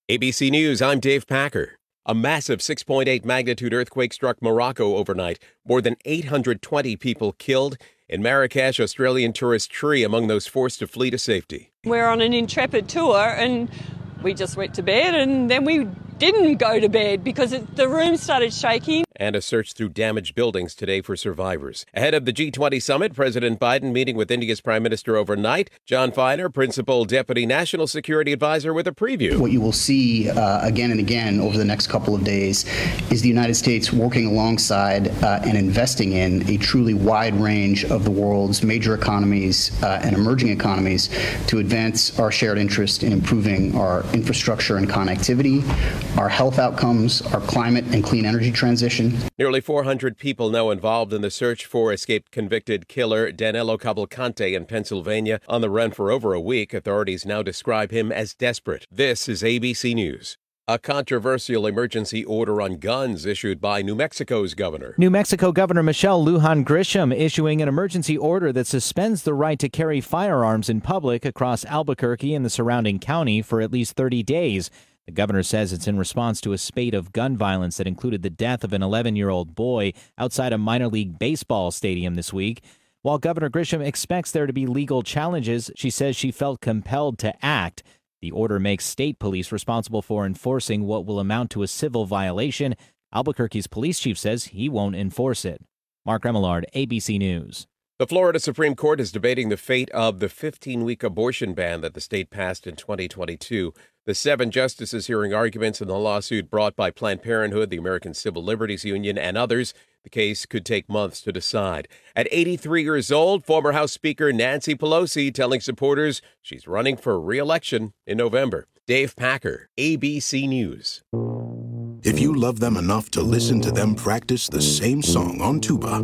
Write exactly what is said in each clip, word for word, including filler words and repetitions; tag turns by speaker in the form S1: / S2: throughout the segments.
S1: A B C News, I'm Dave Packer. A massive six point eight magnitude earthquake struck Morocco overnight. More than eight hundred twenty people killed. In Marrakesh, Australian tourist Tree among those forced to flee to safety.
S2: We're on an Intrepid tour and we just went to bed and then we didn't go to bed because it, the room started shaking.
S1: And a search through damaged buildings today for survivors. Ahead of the G twenty summit, President Biden meeting with India's Prime Minister overnight. John Feiner, Principal Deputy National Security Advisor, with a preview.
S3: What you will see uh, again and again over the next couple of days is the United States working alongside uh, and investing in a truly wide range of the world's major economies uh, and emerging economies to advance our shared interest in improving our infrastructure and connectivity, our health outcomes, our climate and clean energy transition.
S1: Nearly four hundred people now involved in the search for escaped convicted killer Danilo Cavalcante in Pennsylvania. On the run for over a week, authorities now describe him as desperate. This is A B C News. A controversial emergency order on guns issued by New Mexico's governor.
S4: New Mexico Governor Michelle Lujan Grisham issuing an emergency order that suspends the right to carry firearms in public across Albuquerque and the surrounding county for at least thirty days. The governor says it's in response to a spate of gun violence that included the death of an eleven-year-old boy outside a minor league baseball stadium this week. While Governor Grisham expects there to be legal challenges, she says she felt compelled to act. The order makes state police responsible for enforcing what will amount to a civil violation. Albuquerque's police chief says he won't enforce it. Mark Remillard, A B C News.
S1: The Florida Supreme Court is debating the fate of the fifteen-week abortion ban that the state passed in twenty twenty-two. The seven justices hearing arguments in the lawsuit brought by Planned Parenthood, the American Civil Liberties Union, and others. The case could take months to decide. At eighty-three years old, former House Speaker Nancy Pelosi telling supporters she's running for re-election in November. Dave Packer, A B C News.
S5: If you love them enough to listen to them practice the same song on tuba,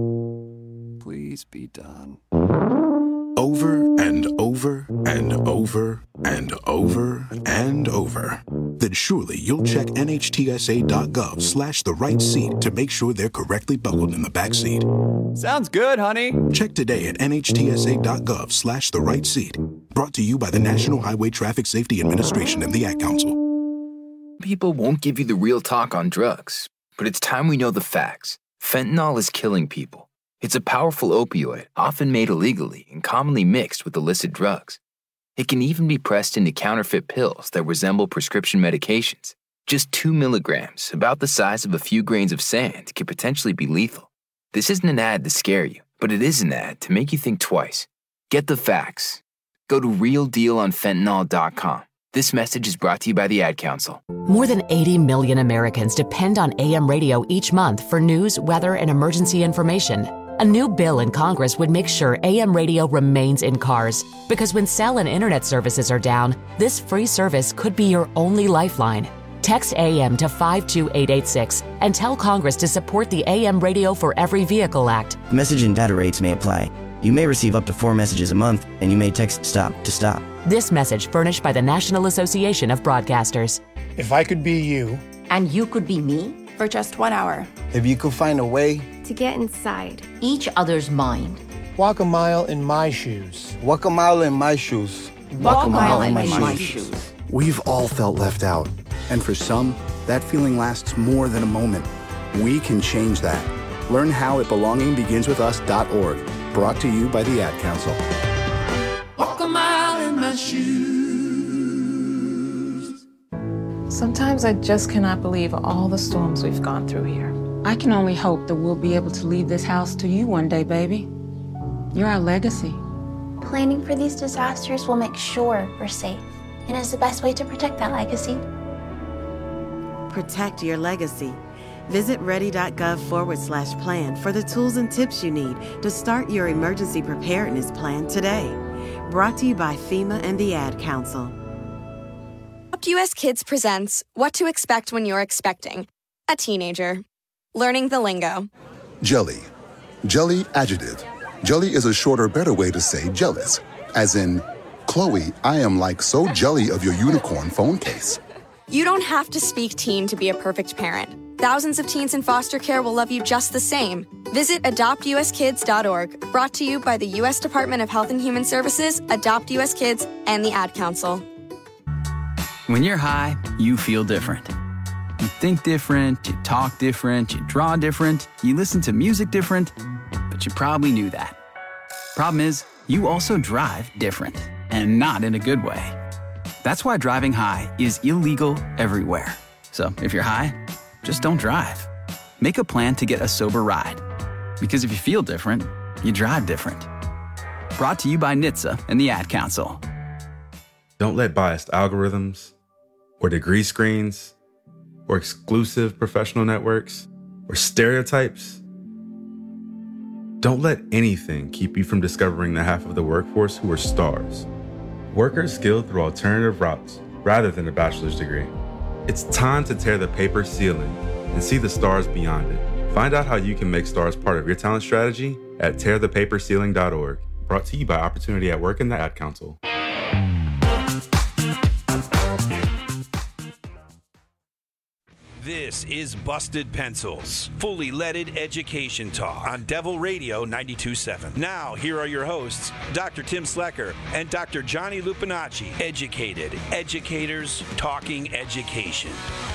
S6: please be done.
S5: Over and over and over and over and over, then surely you'll check nhtsa.gov slash the right seat to make sure they're correctly buckled in the back seat.
S6: Sounds good, honey.
S5: Check today at nhtsa.gov slash the right seat. Brought to you by the National Highway Traffic Safety Administration and the Ad Council.
S7: People won't give you the real talk on drugs, but it's time we know the facts. Fentanyl is killing people. It's a powerful opioid, often made illegally and commonly mixed with illicit drugs. It can even be pressed into counterfeit pills that resemble prescription medications. Just two milligrams, about the size of a few grains of sand, can potentially be lethal. This isn't an ad to scare you, but it is an ad to make you think twice. Get the facts. Go to real deal on fentanyl dot com. This message is brought to you by the Ad Council.
S8: More than eighty million Americans depend on A M radio each month for news, weather, and emergency information. A new bill in Congress would make sure A M radio remains in cars, because when cell and internet services are down, this free service could be your only lifeline. Text A M to five two eight eight six and tell Congress to support the A M Radio for Every Vehicle Act.
S9: Message and data rates may apply. You may receive up to four messages a month, and you may text STOP to stop.
S8: This message furnished by the National Association of Broadcasters.
S10: If I could be you.
S11: And you could be me.
S12: For just one hour.
S13: If you could find a way
S11: to get inside each other's mind.
S10: Walk a mile in my shoes.
S13: Walk a mile in my shoes.
S11: Walk, Walk a mile, mile in, in my, my shoes. shoes.
S14: We've all felt left out. And for some, that feeling lasts more than a moment. We can change that. Learn how at belonging begins with us dot org. Brought to you by the Ad Council.
S15: Walk a mile in my shoes.
S16: Sometimes I just cannot believe all the storms we've gone through here.
S17: I can only hope that we'll be able to leave this house to you one day, baby. You're our legacy.
S12: Planning for these disasters will make sure we're safe, and is the best way to protect that legacy.
S18: Protect your legacy. Visit ready.gov forward slash plan for the tools and tips you need to start your emergency preparedness plan today. Brought to you by FEMA and the Ad Council.
S19: U S Kids presents What to Expect When You're Expecting a Teenager. Learning the lingo.
S20: Jelly. Jelly adjective. Jelly is a shorter, better way to say jealous. As in, Chloe, I am like so jelly of your unicorn phone case.
S19: You don't have to speak teen to be a perfect parent. Thousands of teens in foster care will love you just the same. Visit adopt u s kids dot org. Brought to you by the U S Department of Health and Human Services, Adopt U S Kids, and the Ad Council.
S6: When you're high, you feel different. You think different, you talk different, you draw different, you listen to music different, but you probably knew that. Problem is, you also drive different, and not in a good way. That's why driving high is illegal everywhere. So if you're high, just don't drive. Make a plan to get a sober ride. Because if you feel different, you drive different. Brought to you by N H T S A and the Ad Council.
S21: Don't let biased algorithms or degree screens or exclusive professional networks or stereotypes. Don't let anything keep you from discovering the half of the workforce who are stars. Workers skilled through alternative routes rather than a bachelor's degree. It's time to tear the paper ceiling and see the stars beyond it. Find out how you can make stars part of your talent strategy at tear the paper ceiling dot org. Brought to you by Opportunity at Work and the Ad Council.
S22: This is Busted Pencils, fully leaded education talk on Devil Radio ninety-two point seven. Now, here are your hosts, Doctor Tim Slecker and Doctor Johnny Lupinacci. Educated educators talking education.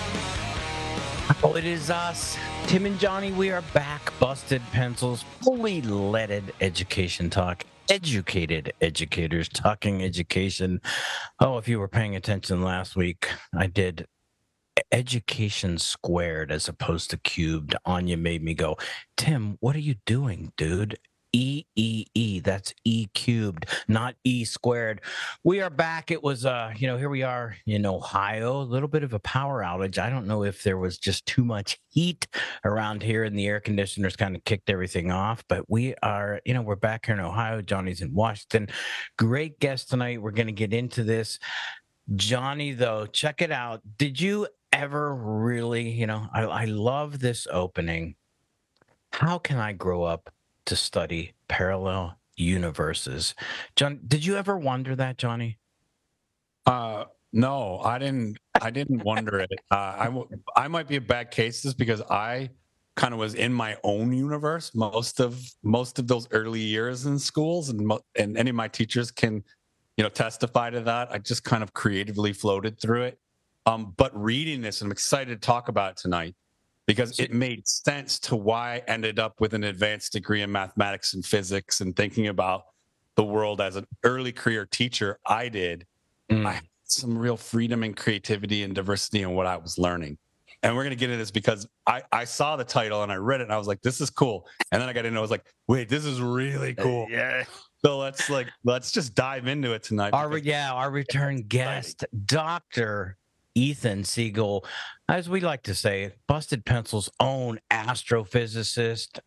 S4: Oh, it is us, Tim and Johnny. We are back. Busted Pencils, fully leaded education talk. Educated educators talking education. Oh, if you were paying attention last week, I did education squared as opposed to cubed. Anya made me go, Tim, what are you doing, dude? E, E, E. That's E cubed, not E squared. We are back. It was, uh, you know, here we are in Ohio, a little bit of a power outage. I don't know if there was just too much heat around here and the air conditioners kind of kicked everything off, but we are, you know, we're back here in Ohio. Johnny's in Washington. Great guest tonight. We're going to get into this. Johnny, though, check it out. Did you ever really, you know, I, I love this opening. How can I grow up to study parallel universes? John, did you ever wonder that, Johnny?
S23: Uh, no, I didn't. I didn't wonder it. Uh, I w- I might be a bad case just because I kind of was in my own universe most of most of those early years in schools, and mo- and any of my teachers can, you know, testify to that. I just kind of creatively floated through it. Um, but reading this, I'm excited to talk about it tonight, because it made sense to why I ended up with an advanced degree in mathematics and physics and thinking about the world as an early career teacher. I did. Mm. I had some real freedom and creativity and diversity in what I was learning. And we're going to get into this because I, I saw the title and I read it and I was like, this is cool. And then I got into it, I was like, wait, this is really cool. Uh, yeah. So let's like, let's just dive into it tonight.
S4: Our, yeah, our return guest, Doctor Ethan Siegel, as we like to say, Busted Pencil's own astrophysicist.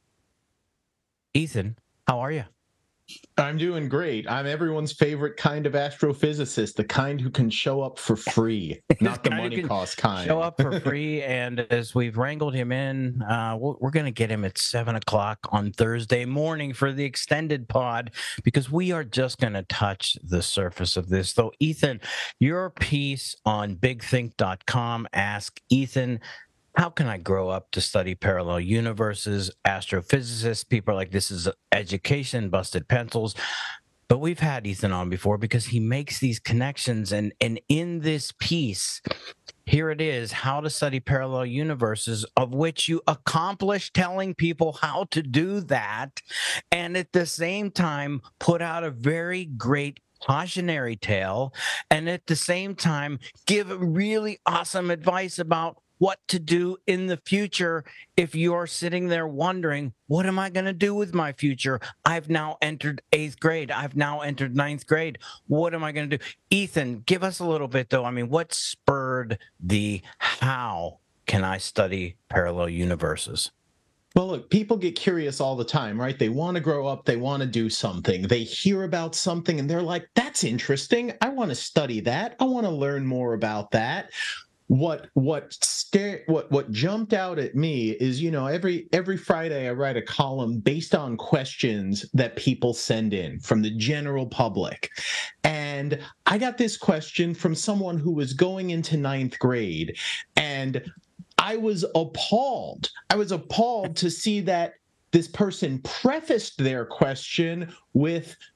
S4: Ethan, how are you?
S24: I'm doing great. I'm everyone's favorite kind of astrophysicist, the kind who can show up for free, not the money cost kind.
S4: Show up for free, and as we've wrangled him in, uh, we're going to get him at seven o'clock on Thursday morning for the extended pod, because we are just going to touch the surface of this. Though, Ethan, your piece on big think dot com, Ask Ethan, how can I grow up to study parallel universes? Astrophysicists, people are like, this is education, Busted Pencils. But we've had Ethan on before because he makes these connections. And, and in this piece, here it is, how to study parallel universes, of which you accomplish telling people how to do that. And at the same time, put out a very great cautionary tale. And at the same time, give really awesome advice about what to do in the future if you're sitting there wondering, what am I going to do with my future? I've now entered eighth grade. I've now entered ninth grade. What am I going to do? Ethan, give us a little bit, though. I mean, what spurred the how can I study parallel universes?
S24: Well, look, people get curious all the time, right? They want to grow up. They want to do something. They hear about something and they're like, that's interesting. I want to study that. I want to learn more about that. What what scared what what jumped out at me is, you know, every every Friday I write a column based on questions that people send in from the general public. And I got this question from someone who was going into ninth grade, and I was appalled. I was appalled to see that this person prefaced their question with,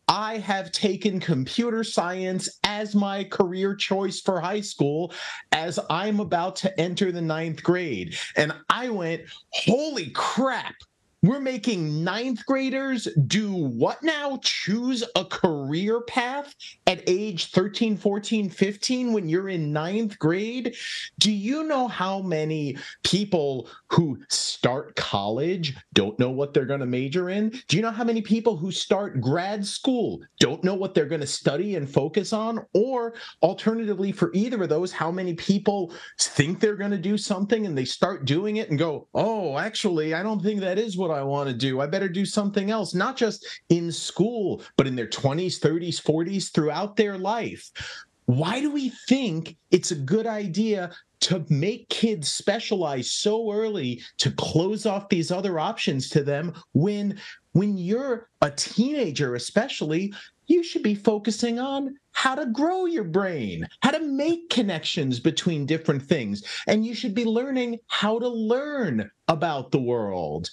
S24: I have taken computer science as my career choice for high school as I'm about to enter the ninth grade. And I went, holy crap. We're making ninth graders do what now? Choose a career path at age thirteen, fourteen, fifteen when you're in ninth grade? Do you know how many people who start college don't know what they're going to major in? Do you know how many people who start grad school don't know what they're going to study and focus on? Or alternatively, for either of those, how many people think they're going to do something and they start doing it and go, oh, actually, I don't think that is what I want to do. I better do something else, not just in school, but in their twenties, thirties, forties, throughout their life. Why do we think it's a good idea to make kids specialize so early to close off these other options to them when, when you're a teenager especially, you should be focusing on how to grow your brain, how to make connections between different things, and you should be learning how to learn about the world.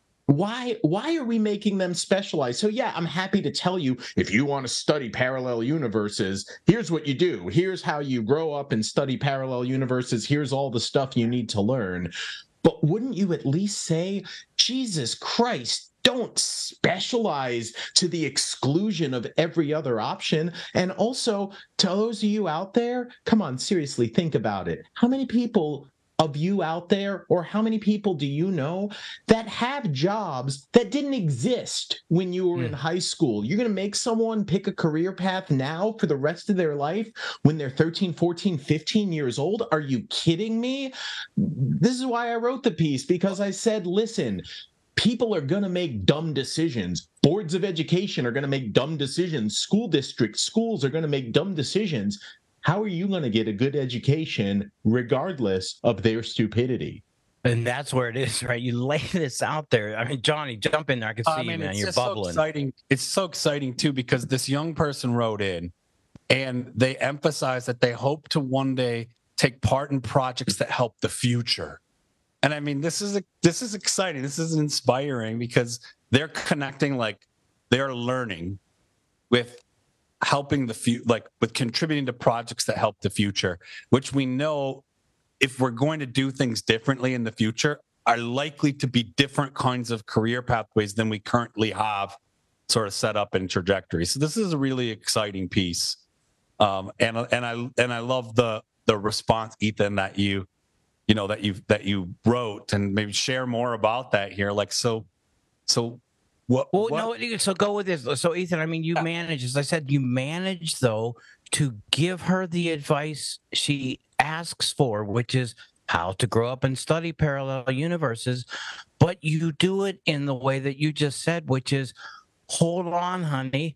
S24: Why, why are we making them specialize? So yeah, I'm happy to tell you, if you want to study parallel universes, here's what you do. Here's how you grow up and study parallel universes. Here's all the stuff you need to learn. But wouldn't you at least say, Jesus Christ, don't specialize to the exclusion of every other option? And also, to those of you out there, come on, seriously, think about it. How many people of you out there, or how many people do you know that have jobs that didn't exist when you were mm. in high school? You're going to make someone pick a career path now for the rest of their life when they're thirteen, fourteen, fifteen years old? Are you kidding me? This is why I wrote the piece, because I said, listen, people are going to make dumb decisions. Boards of education are going to make dumb decisions. School districts, schools are going to make dumb decisions. How are you going to get a good education regardless of their stupidity?
S1: And that's where it is, right? You lay this out there. I mean, Johnny, jump in there. I can see
S23: I mean,
S1: you, man.
S23: It's
S1: You're
S23: just
S1: bubbling.
S23: So exciting. It's so exciting, too, because this young person wrote in and they emphasize that they hope to one day take part in projects that help the future. And I mean, this is a, this is exciting. This is inspiring because they're connecting, like they're learning with helping the future, like with contributing to projects that help the future, which we know if we're going to do things differently in the future are likely to be different kinds of career pathways than we currently have sort of set up in trajectory. So this is a really exciting piece. Um, and, and I, and I love the, the response, Ethan, that you, you know, that you, that you wrote, and maybe share more about that here. Like, so, so What,
S1: well,
S23: what?
S1: no, so go with this. So, Ethan, I mean, you yeah. manage, as I said, you manage, though, to give her the advice she asks for, which is how to grow up and study parallel universes. But you do it in the way that you just said, which is, hold on, honey.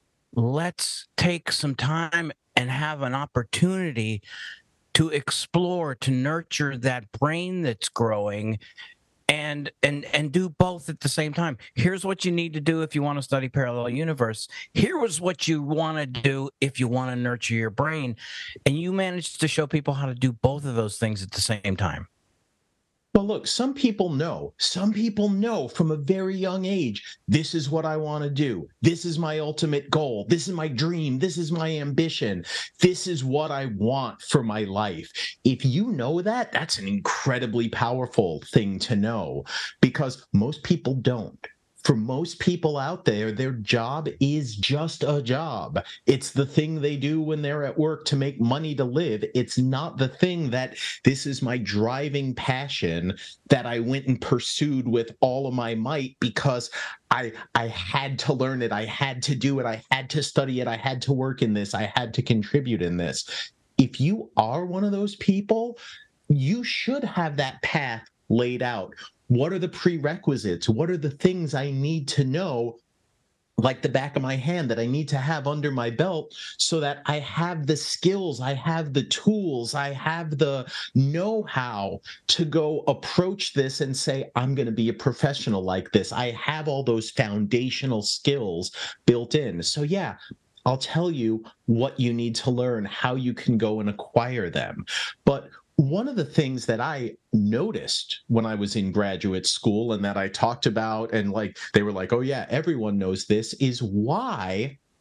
S1: Let's take some time and have an opportunity to explore, to nurture that brain that's growing. And and and do both at the same time. Here's what you need to do if you want to study parallel universe. Here was what you want to do if you want to nurture your brain. And you managed to show people how to do both of those things at the same time.
S24: Well, look, some people know. Some people know from a very young age, this is what I want to do. This is my ultimate goal. This is my dream. This is my ambition. This is what I want for my life. If you know that, that's an incredibly powerful thing to know, because most people don't. For most people out there, their job is just a job. It's the thing they do when they're at work to make money to live. It's not the thing that this is my driving passion that I went and pursued with all of my might because I I had to learn it. I had to do it. I had to study it. I had to work in this. I had to contribute in this. If you are one of those people, you should have that path laid out. What are the prerequisites? What are the things I need to know, like the back of my hand, that I need to have under my belt so that I have the skills, I have the tools, I have the know-how to go approach this and say, I'm going to be a professional like this. I have all those foundational skills built in. So yeah, I'll tell you what you need to learn, how you can go and acquire them. But one of the things that I noticed when I was in graduate school and that I talked about, and like they were like, oh yeah, everyone knows this, is why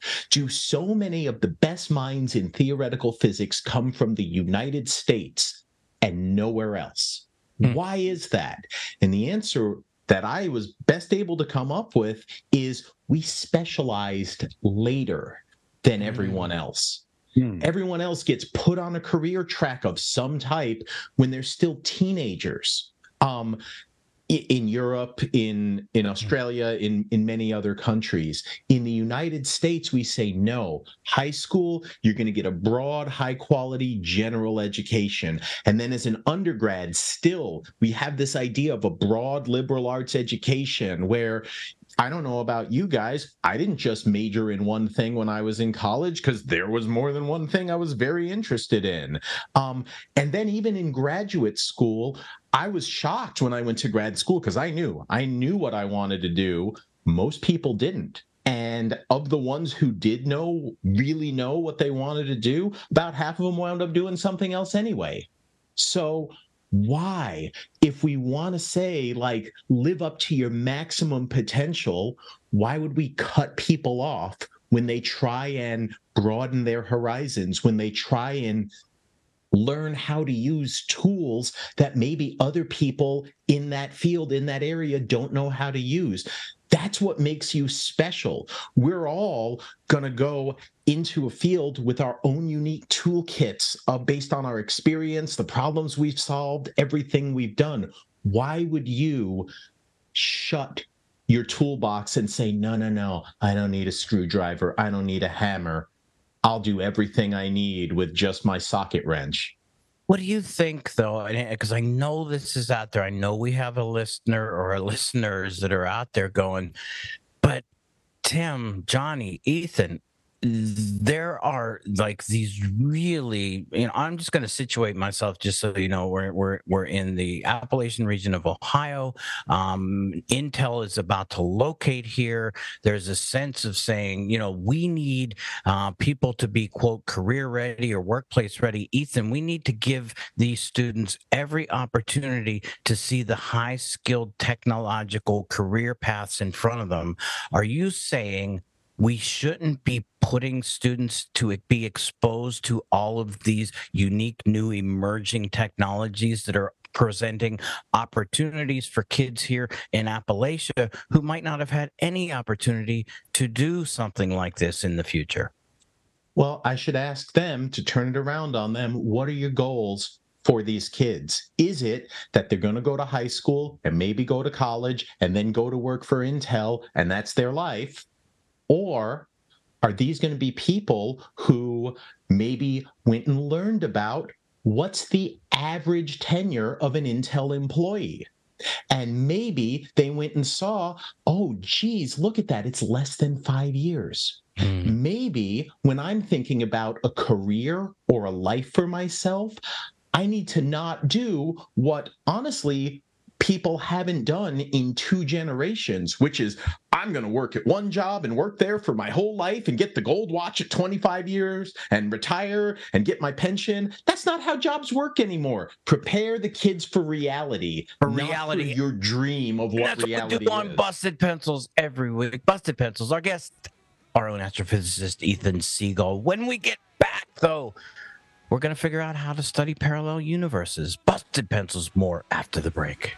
S24: do so many of the best minds in theoretical physics come from the United States and nowhere else? Hmm. Why is that? And the answer that I was best able to come up with is we specialized later than everyone else. Hmm. Everyone else gets put on a career track of some type when they're still teenagers. Um, in Europe, in in Australia, in, in many other countries. In the United States, we say no. High school, you're going to get a broad, high-quality general education. And then as an undergrad, still, we have this idea of a broad liberal arts education where, I don't know about you guys, I didn't just major in one thing when I was in college because there was more than one thing I was very interested in. Um, and then even in graduate school, I was shocked when I went to grad school because I knew, I knew what I wanted to do. Most people didn't. And of the ones who did know, really know what they wanted to do, about half of them wound up doing something else anyway. So why, if we want to say, like, live up to your maximum potential, why would we cut people off when they try and broaden their horizons, when they try and learn how to use tools that maybe other people in that field, in that area, don't know how to use? That's what makes you special. We're all going to go into a field with our own unique toolkits uh, based on our experience, the problems we've solved, everything we've done. Why would you shut your toolbox and say, no, no, no, I don't need a screwdriver. I don't need a hammer. I'll do everything I need with just my socket wrench.
S1: What do you think, though? Because I know this is out there. I know we have a listener or listeners that are out there going, but Tim, Johnny, Ethan, there are like these really, you know, I'm just going to situate myself just so you know, we're we're we're in the Appalachian region of Ohio. Um, Intel is about to locate here. There's a sense of saying, you know, we need uh, people to be, quote, career ready or workplace ready. Ethan, we need to give these students every opportunity to see the high skilled technological career paths in front of them. Are you saying we shouldn't be putting students to be exposed to all of these unique, new, emerging technologies that are presenting opportunities for kids here in Appalachia who might not have had any opportunity to do something like this in the future?
S24: Well, I should ask them to turn it around on them. What are your goals for these kids? Is it that they're going to go to high school and maybe go to college and then go to work for Intel and that's their life? Or are these going to be people who maybe went and learned about what's the average tenure of an Intel employee? And maybe they went and saw, oh, geez, look at that. It's less than five years. Mm. Maybe when I'm thinking about a career or a life for myself, I need to not do what, honestly, people haven't done in two generations, which is I'm going to work at one job and work there for my whole life and get the gold watch at twenty-five years and retire and get my pension. That's not how jobs work anymore. Prepare the kids for reality,
S1: for
S24: not
S1: reality,
S24: for your dream of what
S1: That's
S24: reality
S1: what we do on
S24: is.
S1: Busted Pencils every week. Busted Pencils, our guest, our own astrophysicist Ethan Siegel. When we get back, though, we're going to figure out how to study parallel universes. Busted Pencils, more after the break.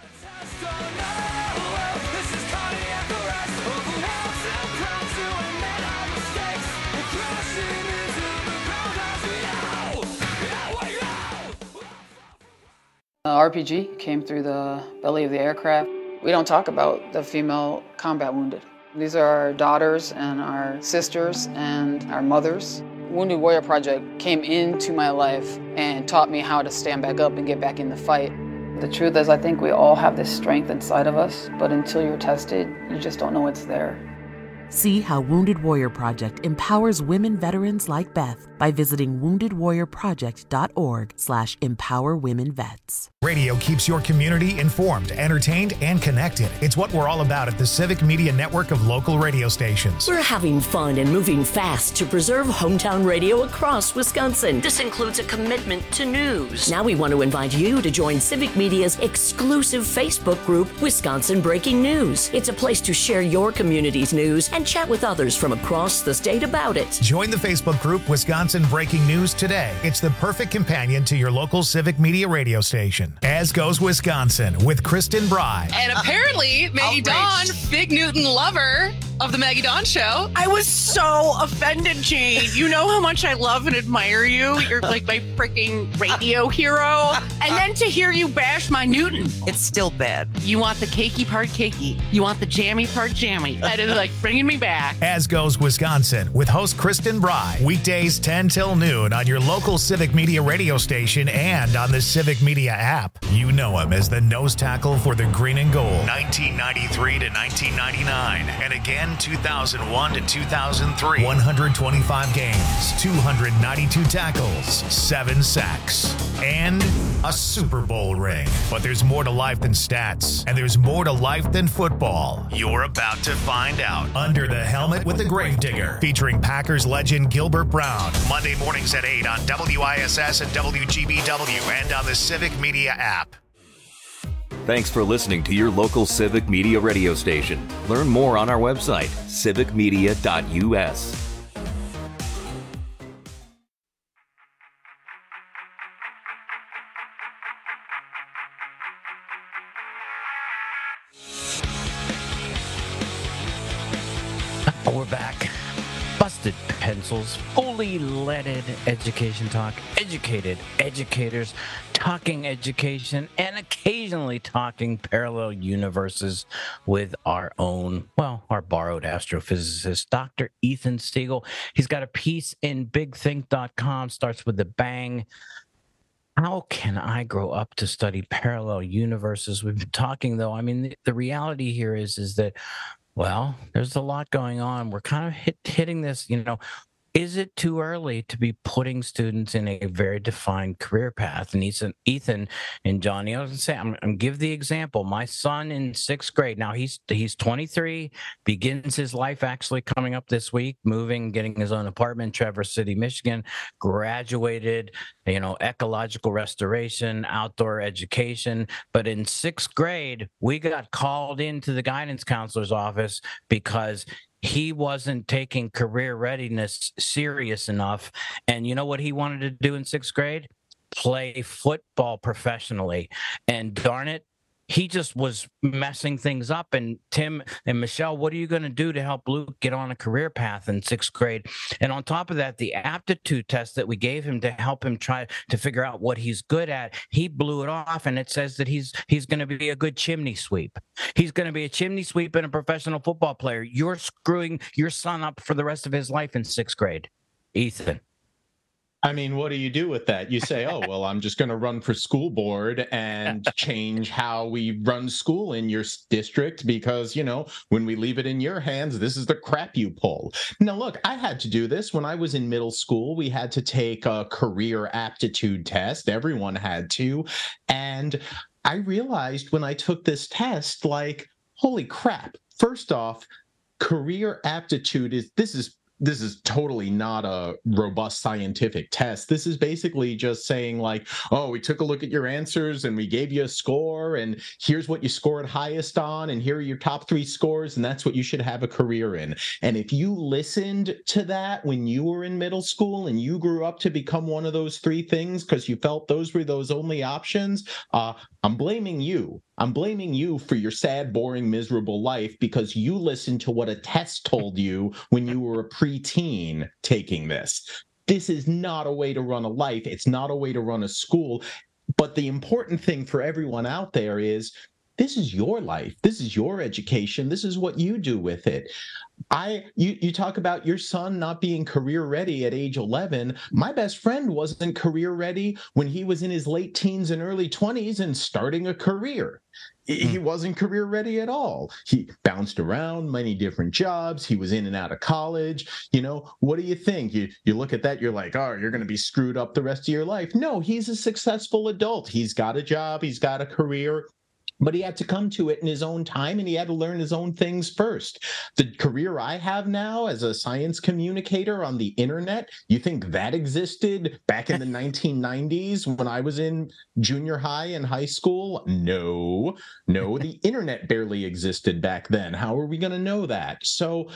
S2: Uh, R P G came through the belly of the aircraft. We don't talk about the female combat wounded. These are our daughters and our sisters and our mothers. Wounded Warrior Project came into my life and taught me how to stand back up and get back in the fight. The truth is, I think we all have this strength inside of us, but until you're tested, you just don't know it's there.
S8: See how Wounded Warrior Project empowers women veterans like Beth by visiting wounded warrior project dot org slash empower women vets.
S3: Radio keeps your community informed, entertained, and connected. It's what we're all about at the Civic Media Network of local radio stations.
S5: We're having fun and moving fast to preserve hometown radio across Wisconsin. This includes a commitment to news. Now we want to invite you to join Civic Media's exclusive Facebook group, Wisconsin Breaking News. It's a place to share your community's news and chat with others from across the state about it.
S3: Join the Facebook group Wisconsin Breaking News today. It's the perfect companion to your local Civic Media radio station. As Goes Wisconsin with Kristen Bry.
S7: And apparently, Maggie Dawn, big Newton lover of the Maggie Dawn Show.
S9: I was so offended, Jane. You know how much I love and admire you. You're like my freaking radio hero. And then to hear you bash my Newton.
S25: It's still bad.
S9: You want the cakey part cakey. You want the jammy part jammy. That is like bringing me back.
S3: As Goes Wisconsin with host Kristen Bry. Weekdays ten till noon on your local Civic Media radio station and on the Civic Media app. You know him as the nose tackle for the green and gold. nineteen ninety-three to nineteen ninety-nine. And again, two thousand one to two thousand three. one hundred twenty-five games, two hundred ninety-two tackles, seven sacks, and a Super Bowl ring. But there's more to life than stats, and there's more to life than football. You're about to find out. Under the Helmet with the Gravedigger, featuring Packers legend Gilbert Brown. Monday mornings at eight on W I S S and W G B W and on the Civic Media app.
S26: Thanks for listening to your local Civic Media radio station. Learn more on our website, civic media dot U S.
S1: We're back. Busted pencils, fully leaded education talk, educated educators, talking education, and occasionally talking parallel universes with our own, well, our borrowed astrophysicist, Doctor Ethan Stiegel. He's got a piece in big think dot com, starts with a bang. How can I grow up to study parallel universes? We've been talking, though. I mean, the, the reality here is, is that well, there's a lot going on. We're kind of hit, hitting this, you know, is it too early to be putting students in a very defined career path? And Ethan, Ethan and Johnny, I was going to say, I'm, I'm give the example. My son in sixth grade, now he's he's twenty-three, begins his life actually coming up this week, moving, getting his own apartment in Traverse City, Michigan, graduated, you know, ecological restoration, outdoor education. But in sixth grade, we got called into the guidance counselor's office because he wasn't taking career readiness serious enough. And you know what he wanted to do in sixth grade? Play football professionally. And darn it, he just was messing things up. And Tim and Michelle, what are you going to do to help Luke get on a career path in sixth grade? And on top of that, the aptitude test that we gave him to help him try to figure out what he's good at, he blew it off. And it says that he's he's going to be a good chimney sweep. He's going to be a chimney sweep and a professional football player. You're screwing your son up for the rest of his life in sixth grade. Ethan.
S24: I mean, what do you do with that? You say, oh, well, I'm just going to run for school board and change how we run school in your district because, you know, when we leave it in your hands, this is the crap you pull. Now, look, I had to do this when I was in middle school. We had to take a career aptitude test. Everyone had to. And I realized when I took this test, like, holy crap. First off, career aptitude is this is This is totally not a robust scientific test. This is basically just saying like, oh, we took a look at your answers and we gave you a score and here's what you scored highest on and here are your top three scores and that's what you should have a career in. And if you listened to that when you were in middle school and you grew up to become one of those three things because you felt those were those only options, uh, I'm blaming you. I'm blaming you for your sad, boring, miserable life because you listened to what a test told you when you were a preteen taking this. This is not a way to run a life. It's not a way to run a school. But the important thing for everyone out there is this is your life. This is your education. This is what you do with it. I you you talk about your son not being career ready at age eleven. My best friend wasn't career ready when he was in his late teens and early twenties and starting a career. He wasn't career ready at all. He bounced around many different jobs. He was in and out of college. You know, what do you think? You you look at that, you're like, oh, you're going to be screwed up the rest of your life. No, he's a successful adult. He's got a job. He's got a career. But he had to come to it in his own time, and he had to learn his own things first. The career I have now as a science communicator on the internet, you think that existed back in the nineteen nineties when I was in junior high and high school? No, no, the internet barely existed back then. How are we going to know that? So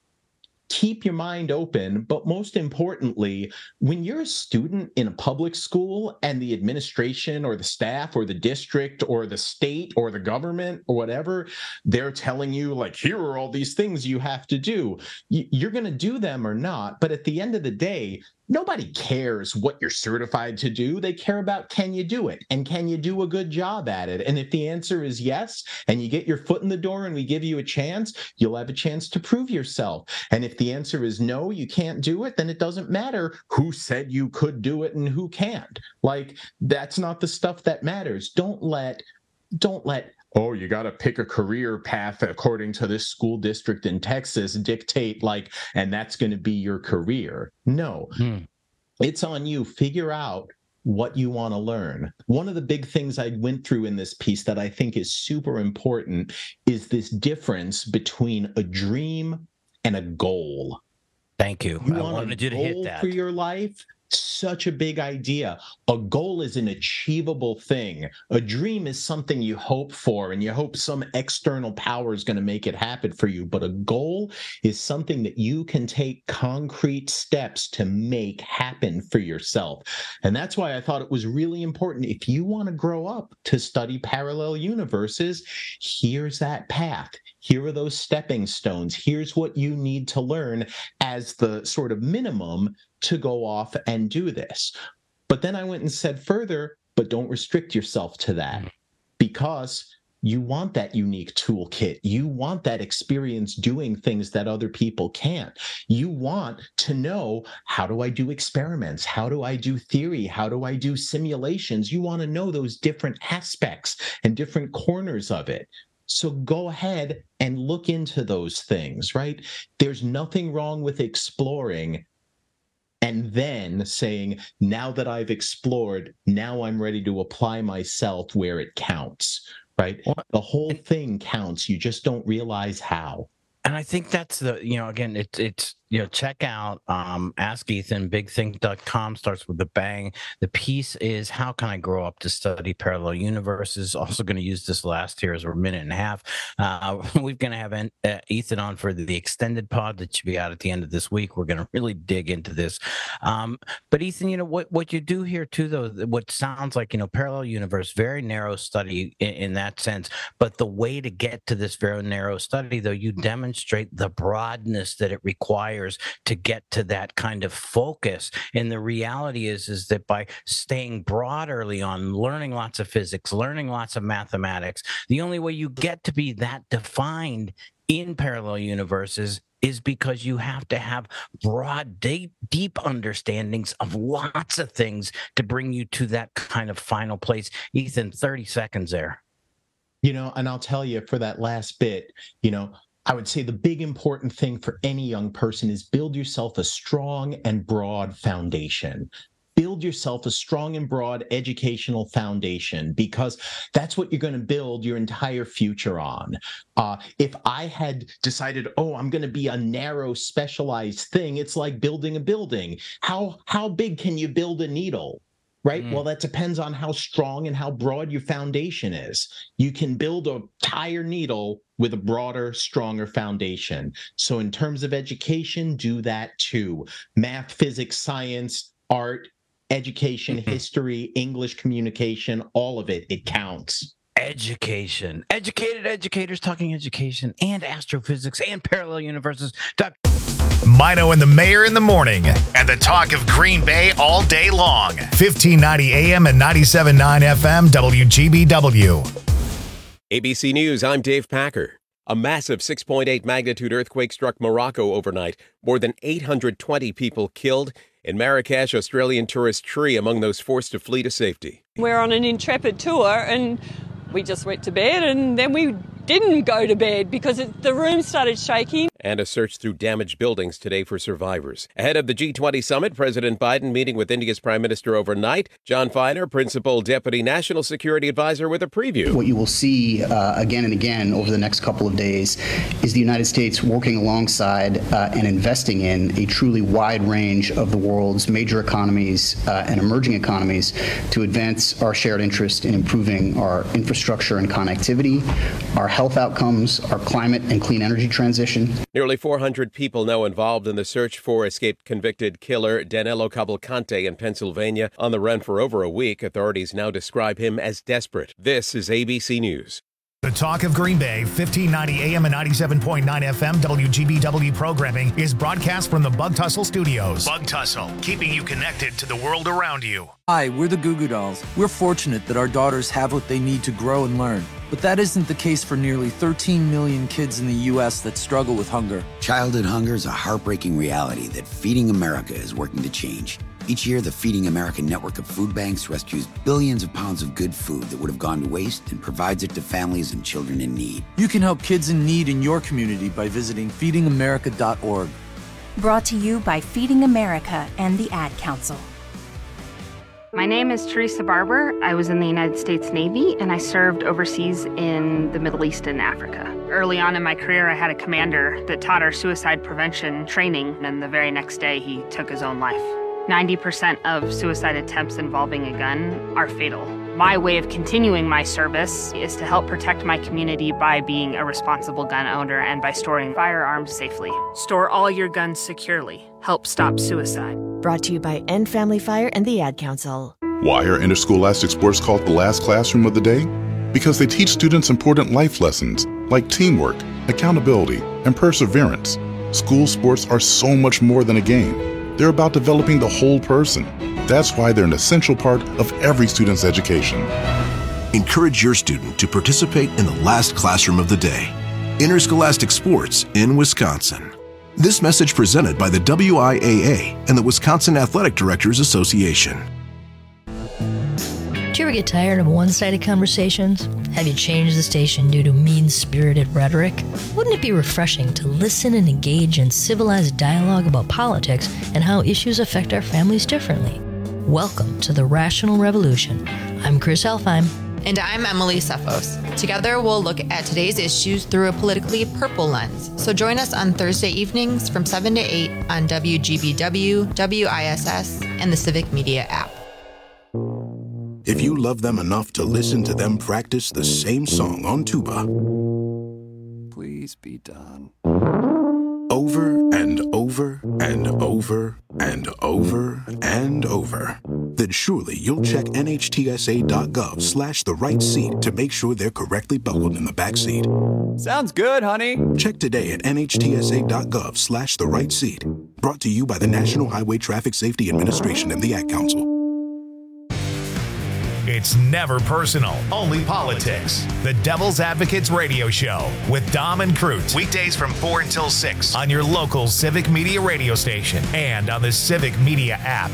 S24: keep your mind open, but most importantly, when you're a student in a public school and the administration or the staff or the district or the state or the government or whatever, they're telling you, like, here are all these things you have to do, you're going to do them or not. But at the end of the day, nobody cares what you're certified to do. They care about, can you do it? And can you do a good job at it? And if the answer is yes, and you get your foot in the door and we give you a chance, you'll have a chance to prove yourself. And if the answer is no, you can't do it, then it doesn't matter who said you could do it and who can't. Like, that's not the stuff that matters. Don't let, don't let oh, you got to pick a career path according to this school district in Texas dictate, like, and that's going to be your career. No, hmm. It's on you. Figure out what you want to learn. One of the big things I went through in this piece that I think is super important is this difference between a dream and a goal.
S1: Thank you.
S24: You
S1: I
S24: want
S1: wanted
S24: a
S1: you to
S24: goal
S1: hit that.
S24: for your life? Such a big idea. A goal is an achievable thing. A dream is something you hope for, and you hope some external power is going to make it happen for you. But a goal is something that you can take concrete steps to make happen for yourself. And that's why I thought it was really important. If you want to grow up to study parallel universes, here's that path. Here are those stepping stones. Here's what you need to learn as the sort of minimum to go off and do this. But then I went and said further, but don't restrict yourself to that, because you want that unique toolkit. You want that experience doing things that other people can't. You want to know, how do I do experiments? How do I do theory? How do I do simulations? You want to know those different aspects and different corners of it. So go ahead and look into those things, right? There's nothing wrong with exploring and then saying, now that I've explored, now I'm ready to apply myself where it counts, right? The whole thing counts. You just don't realize how.
S1: And I think that's the, you know, again, it's, it's, you know, check out um, Ask Ethan, big think dot com starts with a bang. The piece is, how can I grow up to study parallel universes? Also going to use this last here as we're a minute and a half. Uh, we're going to have an, uh, Ethan on for the, the extended pod that should be out at the end of this week. We're going to really dig into this. Um, but Ethan, you know, what, what you do here too, though, what sounds like, you know, parallel universe, very narrow study in, in that sense. But the way to get to this very narrow study, though, you demonstrate the broadness that it requires to get to that kind of focus. And the reality is, is that by staying broad early on, learning lots of physics, learning lots of mathematics, the only way you get to be that defined in parallel universes is because you have to have broad, deep, deep understandings of lots of things to bring you to that kind of final place. Ethan, thirty seconds there.
S24: You know, and I'll tell you, for that last bit, you know, I would say the big important thing for any young person is build yourself a strong and broad foundation. Build yourself a strong and broad educational foundation, because that's what you're going to build your entire future on. Uh, if I had decided, oh, I'm going to be a narrow, specialized thing, it's like building a building. How, how big can you build a needle? Right? Mm. Well, that depends on how strong and how broad your foundation is. You can build a tire needle with a broader, stronger foundation. So in terms of education, do that too. Math, physics, science, art, education, mm-hmm. history, English communication, all of it, it counts.
S1: Education. Educated educators talking education and astrophysics and parallel universes. Doctor
S3: Mino and the Mayor in the morning, and the talk of Green Bay all day long. fifteen ninety A M and ninety-seven point nine F M, W G B W.
S10: A B C News, I'm Dave Packer. A massive six point eight magnitude earthquake struck Morocco overnight. More than eight hundred twenty people killed. In Marrakesh, Australian tourist Tree among those forced to flee to safety.
S11: We're on an Intrepid tour and we just went to bed and then we didn't go to bed because it, the room started shaking.
S10: And a search through damaged buildings today for survivors. Ahead of the G twenty summit, President Biden meeting with India's Prime Minister overnight. John Feiner, Principal Deputy National Security Advisor, with a preview.
S13: What you will see uh, again and again over the next couple of days is the United States working alongside uh, and investing in a truly wide range of the world's major economies uh, and emerging economies to advance our shared interest in improving our infrastructure and connectivity, our health outcomes, our climate and clean energy transition.
S10: Nearly four hundred people now involved in the search for escaped convicted killer Danilo Cavalcante in Pennsylvania. On the run for over a week, authorities now describe him as desperate. This is A B C News.
S3: The Talk of Green Bay, fifteen ninety A M and ninety-seven point nine F M W G B W programming is broadcast from the Bug Tussle Studios. Bug Tussle, keeping you connected to the world around you.
S14: Hi, we're the Goo Goo Dolls. We're fortunate that our daughters have what they need to grow and learn. But that isn't the case for nearly thirteen million kids in the U S that struggle with hunger.
S15: Childhood hunger is a heartbreaking reality that Feeding America is working to change. Each year, the Feeding America network of food banks rescues billions of pounds of good food that would have gone to waste and provides it to families and children in need.
S14: You can help kids in need in your community by visiting feeding america dot org.
S25: Brought to you by Feeding America and the Ad Council.
S27: My name is Teresa Barber. I was in the United States Navy and I served overseas in the Middle East and Africa. Early on in my career, I had a commander that taught our suicide prevention training, and the very next day he took his own life. ninety percent of suicide attempts involving a gun are fatal. My way of continuing my service is to help protect my community by being a responsible gun owner and by storing firearms safely. Store all your guns securely. Help stop suicide.
S28: Brought to you by End Family Fire and the Ad Council.
S29: Why are interscholastic sports called the last classroom of the day? Because they teach students important life lessons like teamwork, accountability, and perseverance. School sports are so much more than a game. They're about developing the whole person. That's why they're an essential part of every student's education.
S30: Encourage your student to participate in the last classroom of the day. Interscholastic sports in Wisconsin. This message presented by the W I A A and the Wisconsin Athletic Directors Association.
S31: Do you ever get tired of one-sided conversations? Have you changed the station due to mean-spirited rhetoric? Wouldn't it be refreshing to listen and engage in civilized dialogue about politics and how issues affect our families differently? Welcome to the Rational Revolution. I'm Chris Elfheim.
S32: And I'm Emily Sefos. Together, we'll look at today's issues through a politically purple lens. So join us on Thursday evenings from seven to eight on W G B W, W I S S, and the Civic Media app.
S30: If you love them enough to listen to them practice the same song on tuba,
S33: please be done.
S30: Over and over and over and over and over, then surely you'll check N H T S A dot gov slash the right seat to make sure they're correctly buckled in the back seat.
S33: Sounds good, honey.
S30: Check today at N H T S A dot gov slash the right seat. Brought to you by the National Highway Traffic Safety Administration and the Ad Council.
S3: It's never personal, only politics. The Devil's Advocates Radio Show with Dom and Crute. Weekdays from four until six on your local Civic Media radio station and on the Civic Media app.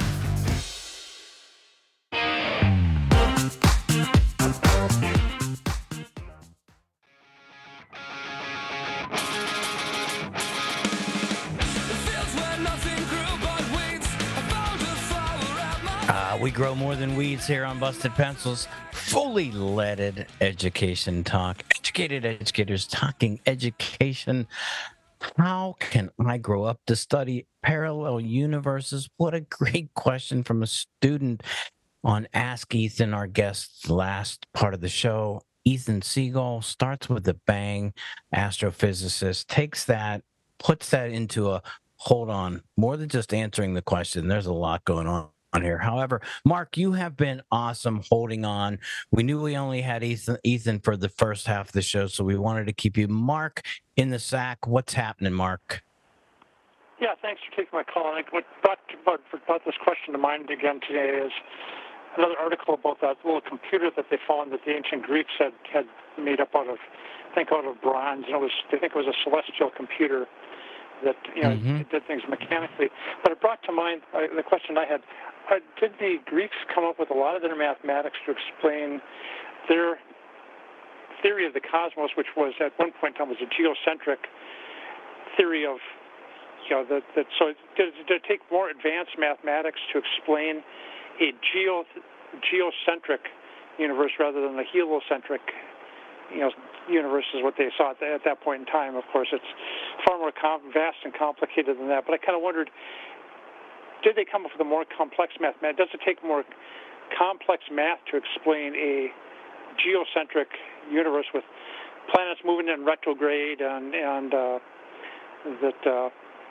S1: Uh, we grow more than weeds here on Busted Pencils. Fully leaded education talk. Educated educators talking education. How can I grow up to study parallel universes? What a great question from a student on Ask Ethan, our guest last part of the show. Ethan Siegel starts with a bang, astrophysicist, takes that, puts that into a, hold on, more than just answering the question. There's a lot going on. On here. However, Mark, you have been awesome holding on. We knew we only had Ethan, Ethan for the first half of the show, so we wanted to keep you. Mark in the sack. What's happening, Mark?
S34: Yeah, thanks for taking my call. I what brought, brought, brought this question to mind again today is another article about that little computer that they found that the ancient Greeks had, had made up out of think out of bronze, and it was, they think it was a celestial computer that, you know,
S1: Mm-hmm.
S34: did things mechanically. But it brought to mind uh, the question I had, uh, did the Greeks come up with a lot of their mathematics to explain their theory of the cosmos, which was at one point in time was a geocentric theory of, you know, that, that so did, did it take more advanced mathematics to explain a geo geocentric universe rather than the heliocentric, you know, universe is what they saw at, the, at that point in time. Of course, it's far more com- vast and complicated than that. But I kind of wondered, did they come up with a more complex mathematics? Does it take more complex math to explain a geocentric universe with planets moving in retrograde and and uh, that uh,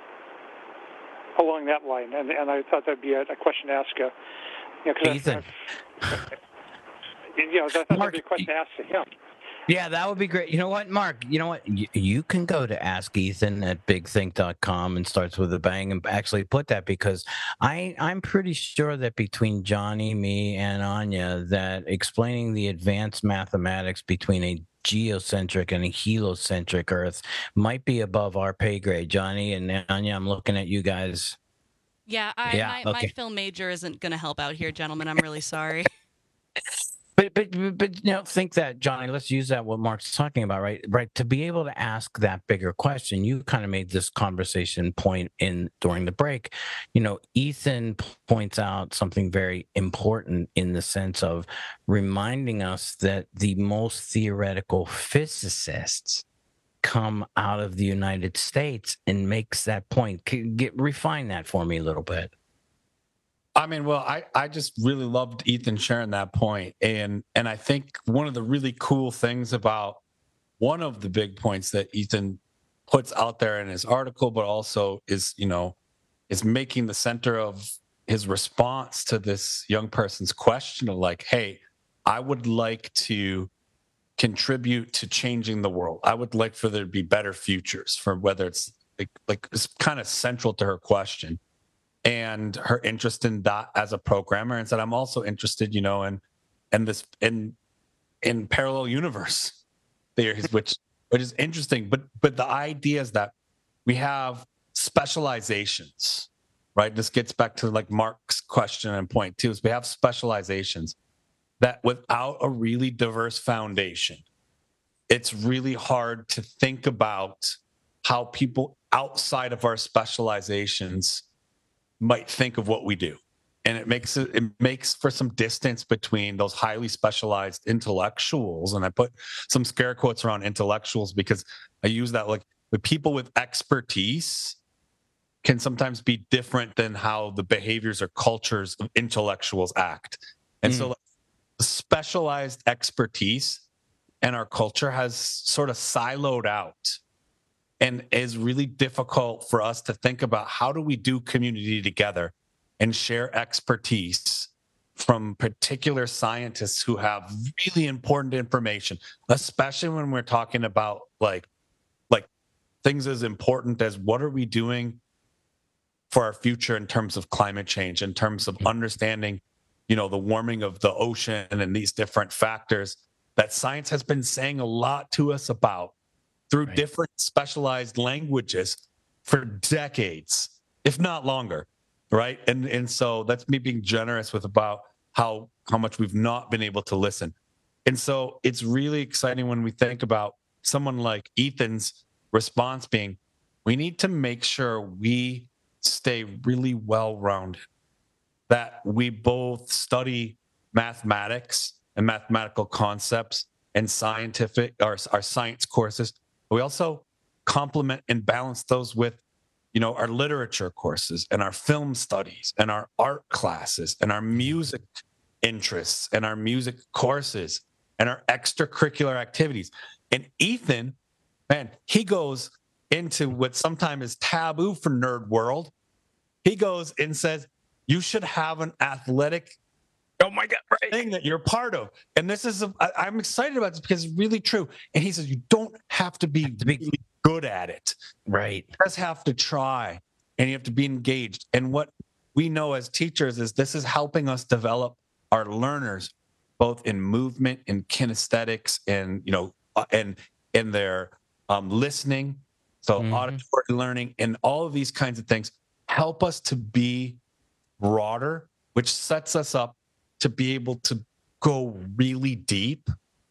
S34: along that line? And and I thought that'd be a, a question to ask. Uh, you know, 'cause
S1: Ethan.
S34: I, I, you know, I thought that'd be a question to ask him.
S1: Yeah, that would be great. You know what, Mark? You know what? You, you can go to Ask Ethan at big think dot com and starts with a bang and actually put that, because I, I'm pretty sure that between Johnny, me, and Anya, that explaining the advanced mathematics between a geocentric and a heliocentric Earth might be above our pay grade. Johnny and Anya, I'm looking at you guys.
S2: Yeah, I,
S1: Yeah,
S2: my,
S1: okay.
S2: my film major isn't going to help out here, gentlemen. I'm really sorry.
S1: But but but, but you know, think that, Johnny. Let's use that what Mark's talking about, right? Right. To be able to ask that bigger question, you kind of made this conversation point in during the break. You know, Ethan points out something very important in the sense of reminding us that the most theoretical physicists come out of the United States, and makes that point. Can get refine that for me a little bit.
S4: I mean, well, I, I just really loved Ethan sharing that point. And and I think one of the really cool things about one of the big points that Ethan puts out there in his article, but also is, you know, is making the center of his response to this young person's question of like, hey, I would like to contribute to changing the world. I would like for there to be better futures, for whether it's like, like it's kind of central to her question. And her interest in that as a programmer, and said, I'm also interested, you know, in in this in in parallel universe theories, which which is interesting. But but the idea is that we have specializations, right? This gets back to like Mark's question and point too, is we have specializations that without a really diverse foundation, it's really hard to think about how people outside of our specializations might think of what we do. And it makes it, it makes for some distance between those highly specialized intellectuals. And I put some scare quotes around intellectuals because I use that like the people with expertise can sometimes be different than how the behaviors or cultures of intellectuals act. And mm. so like, specialized expertise and our culture has sort of siloed out, and is really difficult for us to think about how do we do community together and share expertise from particular scientists who have really important information, especially when we're talking about like, like things as important as what are we doing for our future in terms of climate change, in terms of understanding, you know, the warming of the ocean and these different factors that science has been saying a lot to us about through right. different specialized languages for decades, if not longer, right? And and so that's me being generous with about how how much we've not been able to listen. And so it's really exciting when we think about someone like Ethan's response being, we need to make sure we stay really well-rounded, that we both study mathematics and mathematical concepts and scientific or our science courses. We also complement and balance those with, you know, our literature courses and our film studies and our art classes and our music interests and our music courses and our extracurricular activities. And Ethan, man, he goes into what sometimes is taboo for nerd world. He goes and says, you should have an athletic
S1: Oh my God! Right.
S4: thing that you're part of, and this is a, I, I'm excited about this because it's really true. And he says you don't have to be, have to be really good at it,
S1: right?
S4: You just have to try, and you have to be engaged. And what we know as teachers is this is helping us develop our learners, both in movement, in kinesthetics, and you know, uh, and in their um, listening, so
S1: Mhm.
S4: auditory learning, and all of these kinds of things help us to be broader, which sets us up to be able to go really deep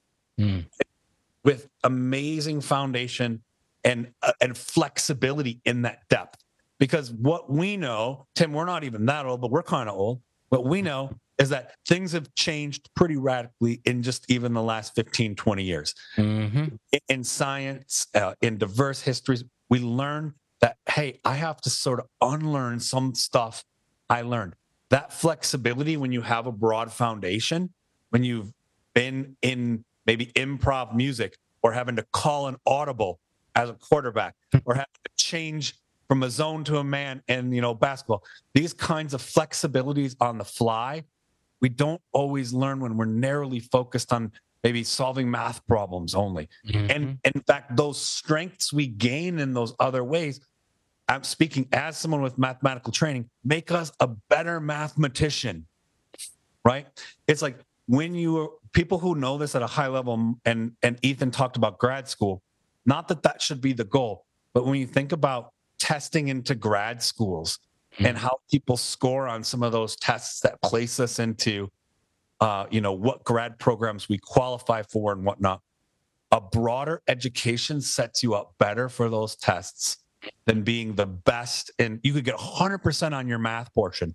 S1: Mm.
S4: with amazing foundation and uh, and flexibility in that depth. Because what we know, Tim, we're not even that old, but we're kind of old. What we know is that things have changed pretty radically in just even the last fifteen, twenty years.
S1: Mhm.
S4: In, in science, uh, in diverse histories, we learn that, hey, I have to sort of unlearn some stuff I learned. That flexibility, when you have a broad foundation, when you've been in maybe improv music or having to call an audible as a quarterback or having to change from a zone to a man in, you know, basketball, these kinds of flexibilities on the fly, we don't always learn when we're narrowly focused on maybe solving math problems only.
S1: Mhm.
S4: And, and in fact, those strengths we gain in those other ways, I'm speaking as someone with mathematical training, make us a better mathematician, right? It's like when you, people who know this at a high level, and, and Ethan talked about grad school, not that that should be the goal, but when you think about testing into grad schools and how people score on some of those tests that place us into, uh, you know, what grad programs we qualify for and whatnot, a broader education sets you up better for those tests than being the best. And you could get one hundred percent on your math portion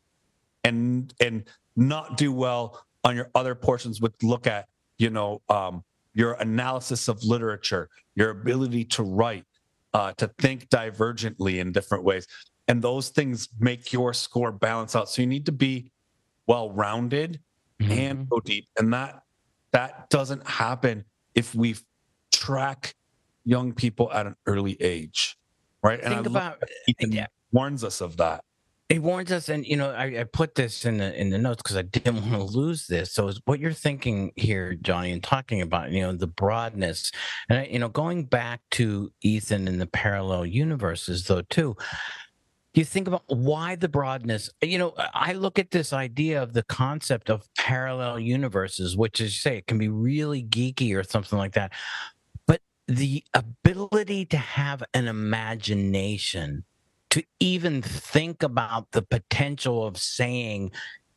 S4: and and not do well on your other portions, which look at, you know, um, your analysis of literature, your ability to write, uh, to think divergently in different ways. And those things make your score balance out. So you need to be well-rounded
S1: Mm-hmm.
S4: and go deep. And that that doesn't happen if we track young people at an early age, right? And
S1: Think
S4: I
S1: about
S4: Ethan
S1: yeah.
S4: warns us of that.
S1: He warns us, and you know, I, I put this in the in the notes because I didn't want to lose this. So, it's what you're thinking here, Johnny, and talking about, you know, the broadness, and I, you know, going back to Ethan and the parallel universes, though, too. You think about why the broadness. You know, I look at this idea of the concept of parallel universes, which is, say, it can be really geeky or something like that, but the ability to have an imagination, to even think about the potential of saying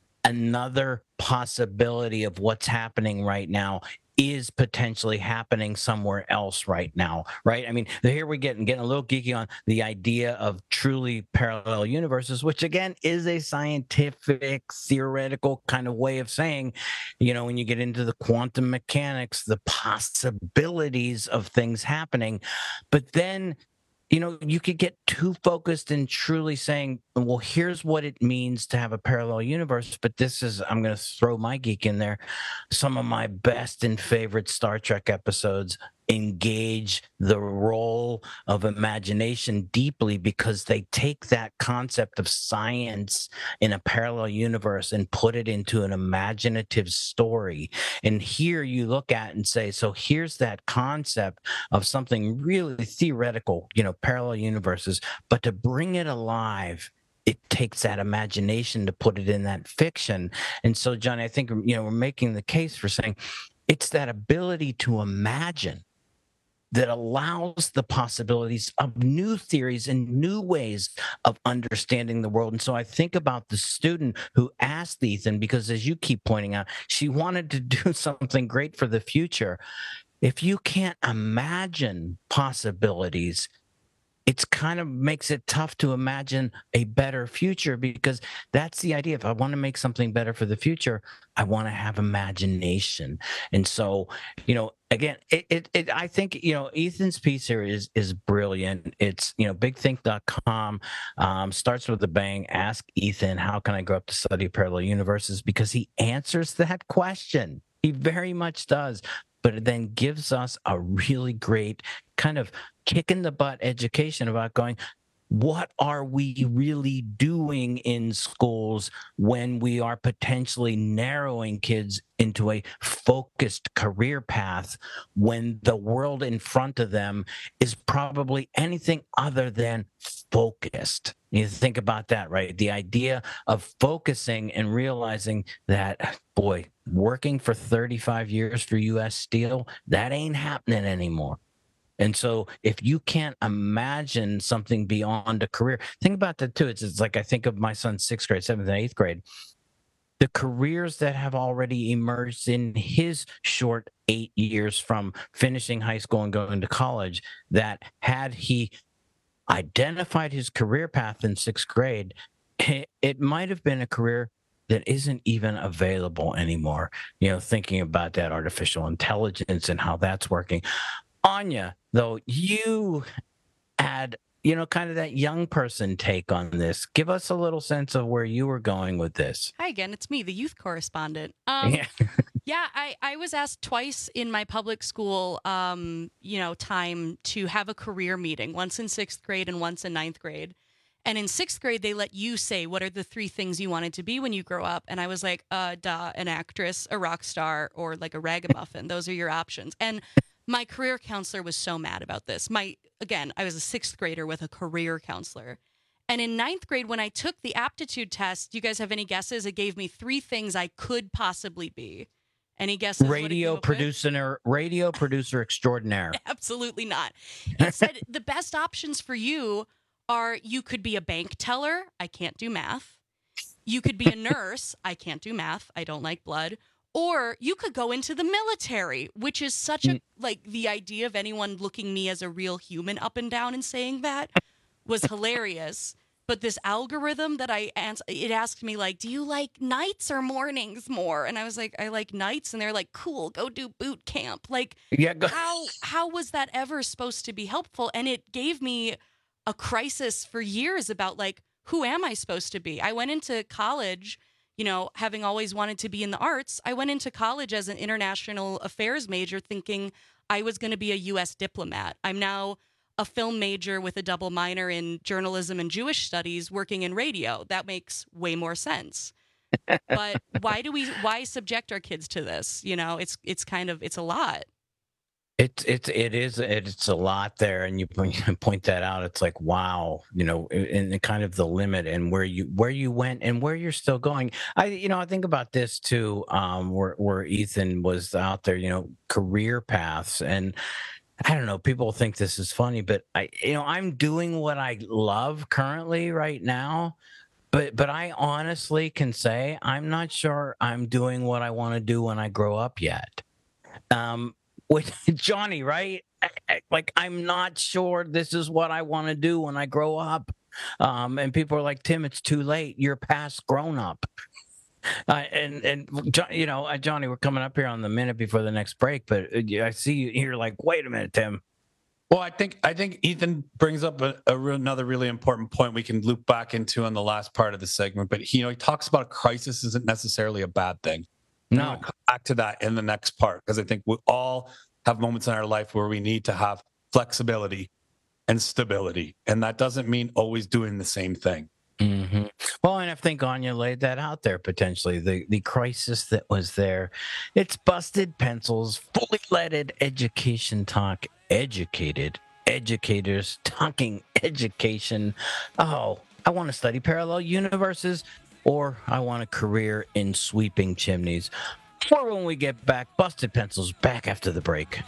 S1: another possibility of what's happening right now is potentially happening somewhere else right now, right? I mean, here we get getting a little geeky on the idea of truly parallel universes, which again is a scientific, theoretical kind of way of saying, you know, when you get into the quantum mechanics, the possibilities of things happening. But then, you know, you could get too focused in truly saying, well, here's what it means to have a parallel universe. But this is, I'm going to throw my geek in there. Some of my best and favorite Star Trek episodes engage the role of imagination deeply because they take that concept of science in a parallel universe and put it into an imaginative story. And here you look at and say, so here's that concept of something really theoretical, you know, parallel universes, but to bring it alive, it takes that imagination to put it in that fiction. And so, John, I think, you know, we're making the case for saying it's that ability to imagine that allows the possibilities of new theories and new ways of understanding the world. And so I think about the student who asked Ethan, because as you keep pointing out, she wanted to do something great for the future. If you can't imagine possibilities, it's kind of makes it tough to imagine a better future, because that's the idea. If I want to make something better for the future, I want to have imagination. And so, you know, again, it, it, it I think, you know, Ethan's piece here is is brilliant. It's, you know, big think dot com um, starts with a bang. Ask Ethan, how can I grow up to study parallel universes? Because he answers that question. He very much does. But it then gives us a really great kind of kick in the butt education about going, what are we really doing in schools when we are potentially narrowing kids into a focused career path when the world in front of them is probably anything other than focused? You think about that, right? The idea of focusing and realizing that, boy, working for thirty-five years for U S Steel, that ain't happening anymore. And so if you can't imagine something beyond a career, think about that too. It's, it's like I think of my son's sixth grade, seventh and eighth grade. The careers that have already emerged in his short eight years from finishing high school and going to college, that had he identified his career path in sixth grade, it, it might have been a career that isn't even available anymore. You know, thinking about that artificial intelligence and how that's working. Anya, though, you had, you know, kind of that young person take on this. Give us a little sense of where you were going with this.
S2: Hi again, it's me, the youth correspondent. Um,
S1: yeah,
S2: yeah I, I was asked twice in my public school, um, you know, time to have a career meeting, once in sixth grade and once in ninth grade. And in sixth grade, they let you say, what are the three things you wanted to be when you grow up? And I was like, uh, duh, an actress, a rock star, or like a ragamuffin. Those are your options. And my career counselor was so mad about this. My, again, I was a sixth grader with a career counselor. And in ninth grade, when I took the aptitude test, do you guys have any guesses? It gave me three things I could possibly be. Any guesses?
S1: Radio producer, radio producer extraordinaire.
S2: Absolutely not. It said the best options for you are you could be a bank teller. I can't do math. You could be a nurse. I can't do math. I don't like blood. Or you could go into the military, which is such a, like, the idea of anyone looking me as a real human up and down and saying that was hilarious. But this algorithm that I answer, it asked me, like, do you like nights or mornings more? And I was like, I like nights. And they're like, cool, go do boot camp. Like,
S1: yeah, go-
S2: how how was that ever supposed to be helpful? And it gave me a crisis for years about, like, who am I supposed to be? I went into college, you know, having always wanted to be in the arts. I went into college as an international affairs major thinking I was going to be a U S diplomat. I'm now a film major with a double minor in journalism and Jewish studies working in radio. That makes way more sense. But why do we, why subject our kids to this? You know, it's, it's kind of, it's a lot.
S1: It's it's it is it's a lot there, and you point that out. It's like, wow, you know, and kind of the limit and where you where you went and where you're still going. I you know I think about this too, um, where where Ethan was out there, you know, career paths, and I don't know. People think this is funny, but I you know I'm doing what I love currently right now. But but I honestly can say I'm not sure I'm doing what I want to do when I grow up yet. Um. With Johnny, right? I, I, like, I'm not sure this is what I want to do when I grow up. Um, and people are like, Tim, it's too late. You're past grown up. Uh, and, and you know, uh, Johnny, we're coming up here on the minute before the next break, but uh, I see you, you're like, wait a minute, Tim.
S4: Well, I think I think Ethan brings up a, a re- another really important point we can loop back into on the last part of the segment. But he, you know, he talks about crisis isn't necessarily a bad thing.
S1: No,
S4: come back to that in the next part, because I think we all have moments in our life where we need to have flexibility and stability, and that doesn't mean always doing the same thing.
S1: Mm-hmm. Well, and I think Anya laid that out there potentially. The the crisis that was there. It's busted pencils, fully leaded education talk, educated educators talking education. Oh, I want to study parallel universes. Or I want a career in sweeping chimneys. Or when we get back, Busted Pencils back after the break.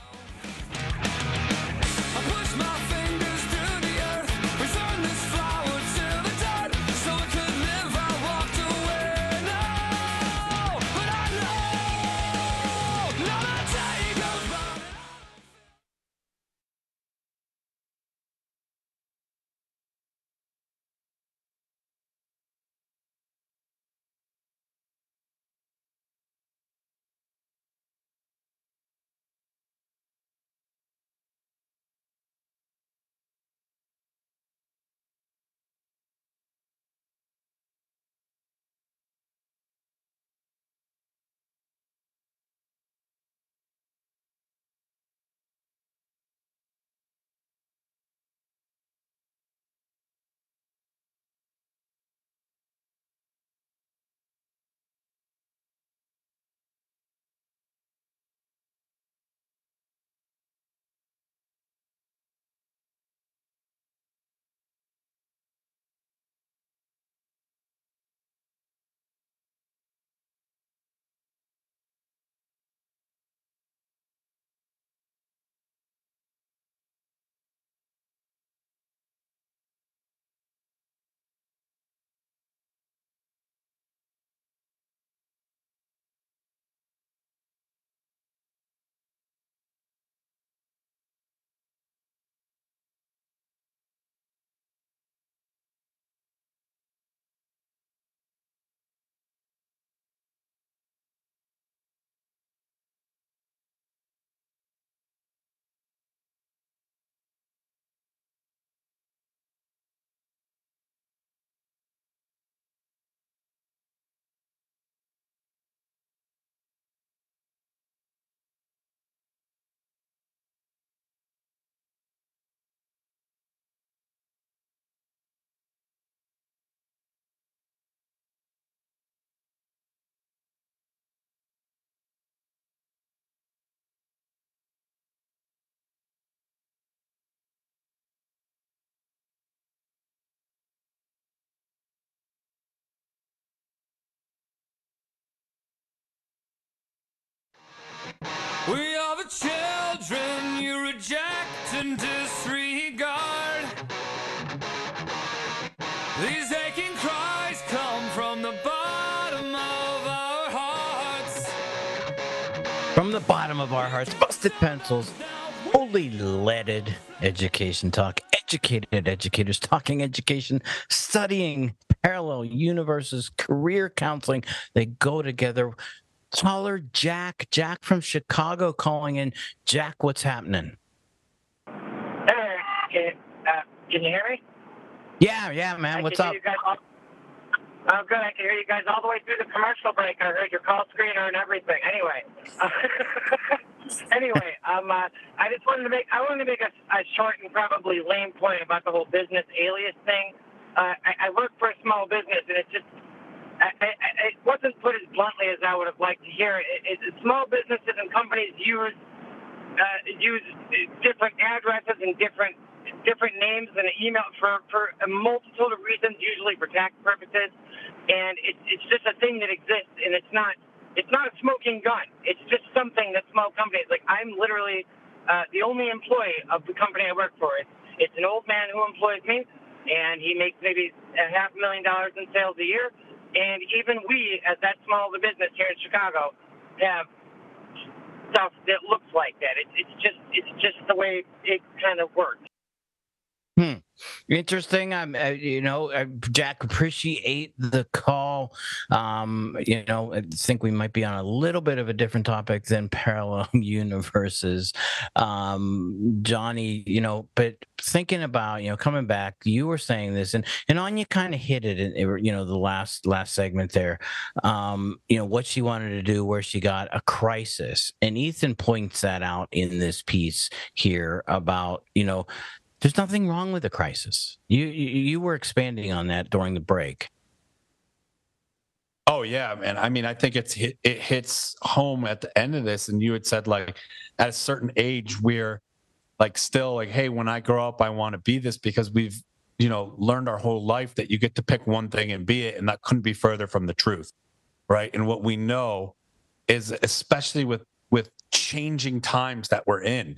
S5: children you reject and disregard. These aching cries come from the bottom of our hearts.
S1: From the bottom of our hearts, busted pencils, fully leaded education talk, educated educators talking education, studying parallel universes, career counseling. They go together. Caller Jack, Jack from Chicago calling in. Jack, what's happening?
S6: Hey, can, uh, can you hear me?
S1: Yeah, yeah, man.
S6: I
S1: What's
S6: can
S1: up?
S6: hear you guys all, oh, good. I can hear you guys all the way through the commercial break. I heard your call screener and everything. Anyway, anyway, um, uh, I just wanted to make I wanted to make a, a short and probably lame point about the whole business alias thing. Uh, I, I work for a small business, and it just I, I, it wasn't put as bluntly as I would have liked to hear. It, it, small businesses and companies use uh, use different addresses and different. different names and an email for, for a multitude of reasons, usually for tax purposes. And it, it's just a thing that exists, and it's not it's not a smoking gun. It's just something that small companies, like I'm literally uh, the only employee of the company I work for. It's, it's an old man who employs me, and he makes maybe a half a million dollars in sales a year. And even we, as that small of a business here in Chicago, have stuff that looks like that. It, it's just it's just the way it kind of works.
S1: Hmm. Interesting. I'm, uh, you know, uh, Jack, appreciate the call. Um, you know, I think we might be on a little bit of a different topic than parallel universes. Um, Johnny, you know, but thinking about, you know, coming back, you were saying this, and, and Anya kind of hit it in, you know, the last, last segment there, um, you know, what she wanted to do, where she got a crisis. And Ethan points that out in this piece here about, you know, there's nothing wrong with the crisis. You, you you were expanding on that during the break.
S4: Oh yeah, man. I mean, I think it's hit, it hits home at the end of this. And you had said, like, at a certain age, we're like still like, hey, when I grow up, I want to be this, because we've, you know, learned our whole life that you get to pick one thing and be it, and that couldn't be further from the truth, right? And what we know is, especially with with changing times that we're in,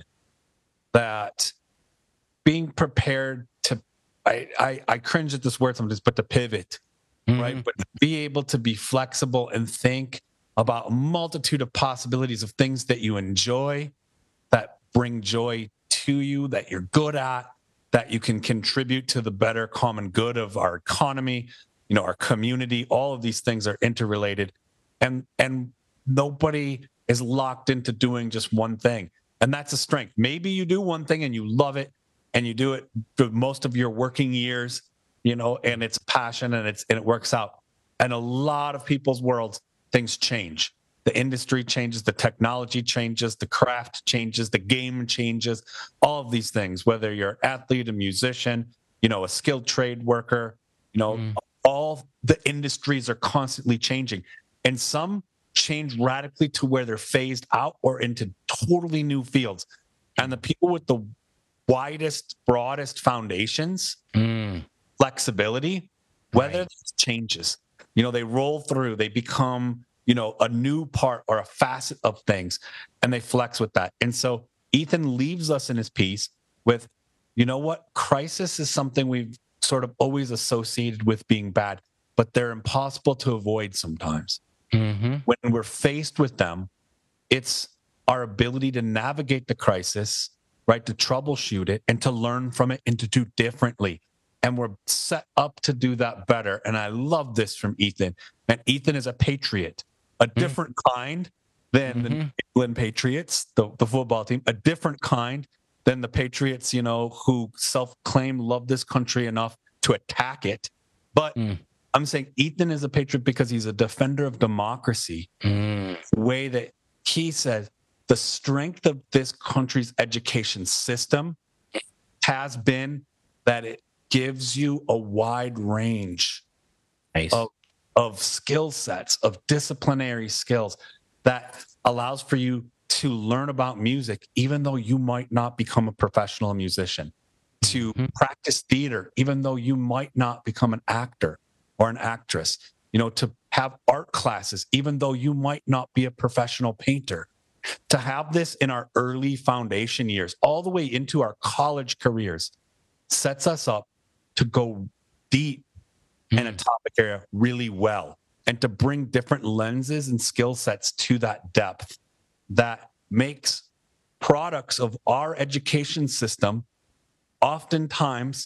S4: that being prepared to, I, I, I cringe at this word sometimes, but to pivot, mm-hmm. right? But be able to be flexible and think about a multitude of possibilities of things that you enjoy, that bring joy to you, that you're good at, that you can contribute to the better common good of our economy, you know, our community. All of these things are interrelated, and and nobody is locked into doing just one thing. And that's a strength. Maybe you do one thing and you love it, and you do it for most of your working years, you know, and it's passion and it's and it works out. And a lot of people's worlds, things change. The industry changes, the technology changes, the craft changes, the game changes, all of these things, whether you're an athlete, a musician, you know, a skilled trade worker, you know, mm. all the industries are constantly changing. And some change radically to where they're phased out or into totally new fields. And the people with the widest, broadest foundations, mm. flexibility, weather right. changes. You know, they roll through, they become, you know, a new part or a facet of things, and they flex with that. And so Ethan leaves us in his piece with, you know what, crisis is something we've sort of always associated with being bad, but they're impossible to avoid sometimes. Mm-hmm. When we're faced with them, it's our ability to navigate the crisis, right, to troubleshoot it and to learn from it and to do differently. And we're set up to do that better. And I love this from Ethan. And Ethan is a patriot, a mm-hmm. different kind than mm-hmm. the England Patriots, the, the football team, a different kind than the Patriots, you know, who self-claim love this country enough to attack it. But mm. I'm saying Ethan is a patriot because he's a defender of democracy. Mm. The way that he says the strength of this country's education system has been that it gives you a wide range nice. of, of skill sets, of disciplinary skills that allows for you to learn about music, even though you might not become a professional musician, to mm-hmm. practice theater, even though you might not become an actor or an actress, you know, to have art classes, even though you might not be a professional painter, To have this in our early foundation years, all the way into our college careers, sets us up to go deep mm. in a topic area really well, and to bring different lenses and skill sets to that depth that makes products of our education system oftentimes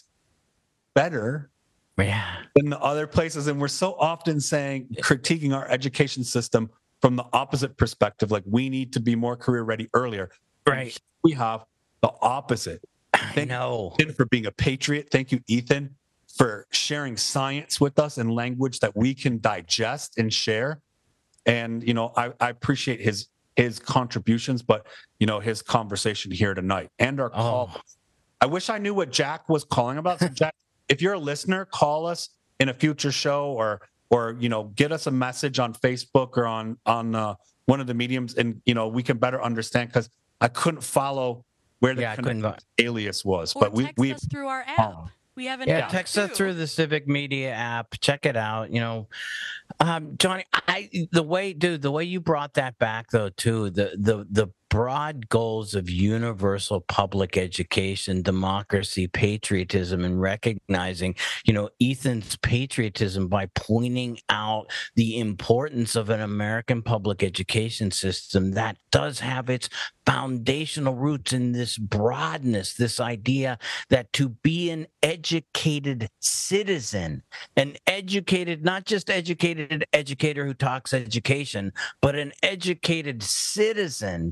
S4: better
S1: yeah.
S4: than the other places. And we're so often saying, critiquing our education system from the opposite perspective, like we need to be more career ready earlier.
S1: Right.
S4: We have the opposite.
S1: I know.
S4: Thank you for being a patriot. Thank you, Ethan, for sharing science with us in language that we can digest and share. And, you know, I, I appreciate his his contributions, but, you know, his conversation here tonight and our call.
S1: Oh.
S4: I wish I knew what Jack was calling about. So Jack, if you're a listener, call us in a future show, or, or, you know, get us a message on Facebook or on, on uh, one of the mediums, and, you know, we can better understand, because I couldn't follow where the
S1: yeah, kind of
S4: alias was.
S2: Or
S4: but we,
S2: text
S4: we
S2: us through our app.
S4: Oh.
S2: We have an
S1: yeah,
S2: app
S1: text
S2: too.
S1: us through the Civic Media app. Check it out. You know, um, Johnny, I the way, dude, the way you brought that back though, too, the the the broad goals of universal public education, democracy, patriotism, and recognizing, you know, Ethan's patriotism by pointing out the importance of an American public education system that does have its foundational roots in this broadness, this idea that to be an educated citizen, an educated, not just educated educator who talks education, but an educated citizen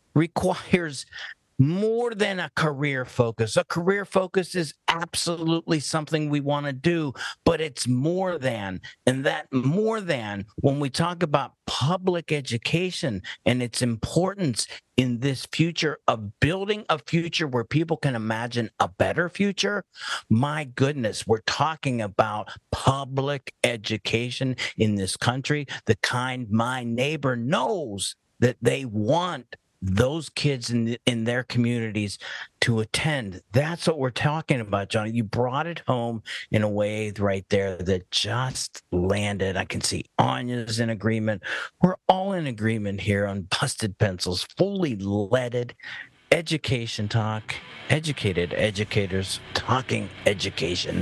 S1: requires more than a career focus. A career focus is absolutely something we want to do, but it's more than. And that more than, when we talk about public education and its importance in this future of building a future where people can imagine a better future, my goodness, we're talking about public education in this country, the kind my neighbor knows that they want those kids in the, in their communities to attend. That's what we're talking about, Johnny. You brought it home in a way right there that just landed. I can see Anya's in agreement. We're all in agreement here on Busted Pencils, fully leaded education talk, educated educators talking education.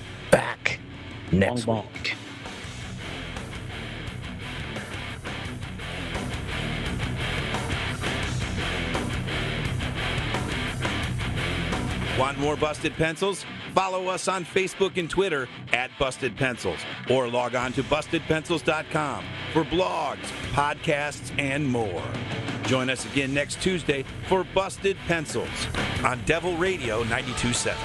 S1: Back next
S4: Long
S1: week.
S7: Want more Busted Pencils? Follow us on Facebook and Twitter at Busted Pencils, or log on to busted pencils dot com for blogs, podcasts, and more. Join us again next Tuesday for Busted Pencils on Devil Radio ninety-two point seven.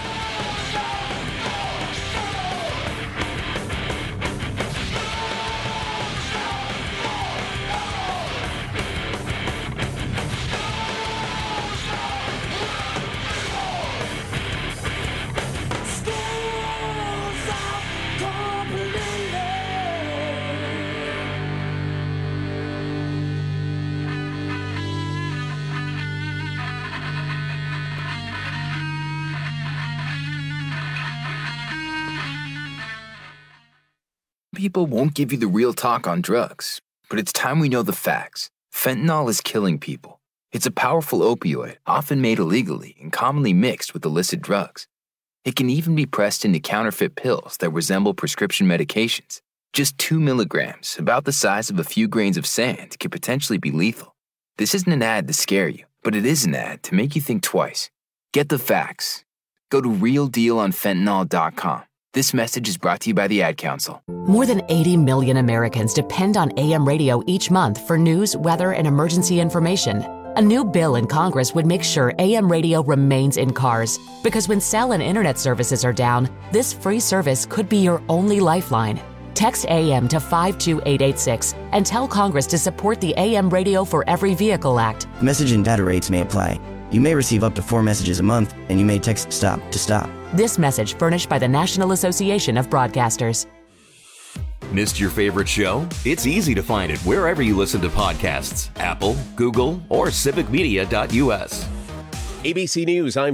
S8: People won't give you the real talk on drugs, but it's time we know the facts. Fentanyl is killing people. It's a powerful opioid, often made illegally and commonly mixed with illicit drugs. It can even be pressed into counterfeit pills that resemble prescription medications. Just two milligrams, about the size of a few grains of sand, can potentially be lethal. This isn't an ad to scare you, but it is an ad to make you think twice. Get the facts. Go to real deal on fentanyl dot com. This message is brought to you by the Ad Council.
S9: More than eighty million Americans depend on A M radio each month for news, weather, and emergency information. A new bill in Congress would make sure A M radio remains in cars, because when cell and internet services are down, this free service could be your only lifeline. Text A M to five two eight eight six and tell Congress to support the A M Radio for Every Vehicle Act.
S12: Message and data rates may apply. You may receive up to four messages a month, and you may text STOP to stop.
S9: This message furnished by the National Association of Broadcasters.
S16: Missed your favorite show? It's easy to find it wherever you listen to podcasts. Apple, Google, or civic media dot U S.
S10: A B C News, I'm